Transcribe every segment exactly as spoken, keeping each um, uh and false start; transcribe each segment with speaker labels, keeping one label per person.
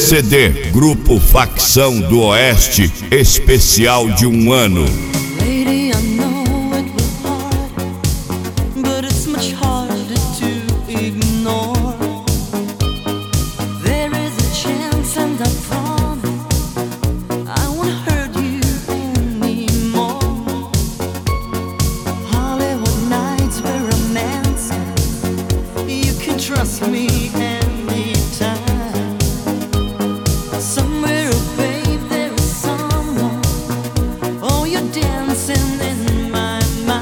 Speaker 1: C D Grupo Facção do Oeste, especial de um ano.
Speaker 2: Trust me anytime. Somewhere, oh babe, there is someone. Oh, you're dancing in my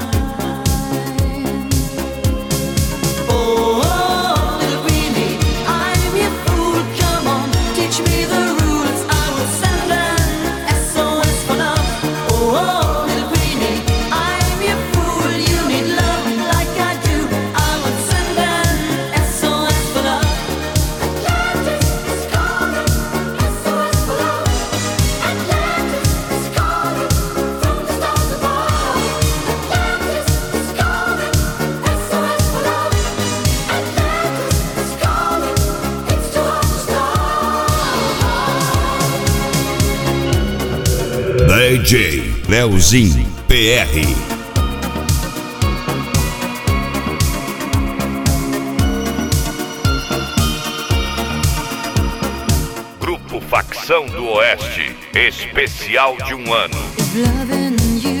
Speaker 2: mind. Oh, oh, little Greenie, I'm your fool. Come on, teach me the rules. I will send an S O S for love. Oh, oh, little Greenie, I'm your fool. You need love like I do. I will send an S O S for love. Atlantis is calling, S O S for love. Atlantis is calling from the stars above. Atlantis is calling, S O S for love. Atlantis is calling, it's too hard to stop.
Speaker 1: D J Leozinho P R. Grupo Facção do Oeste, especial de um ano.
Speaker 2: If loving you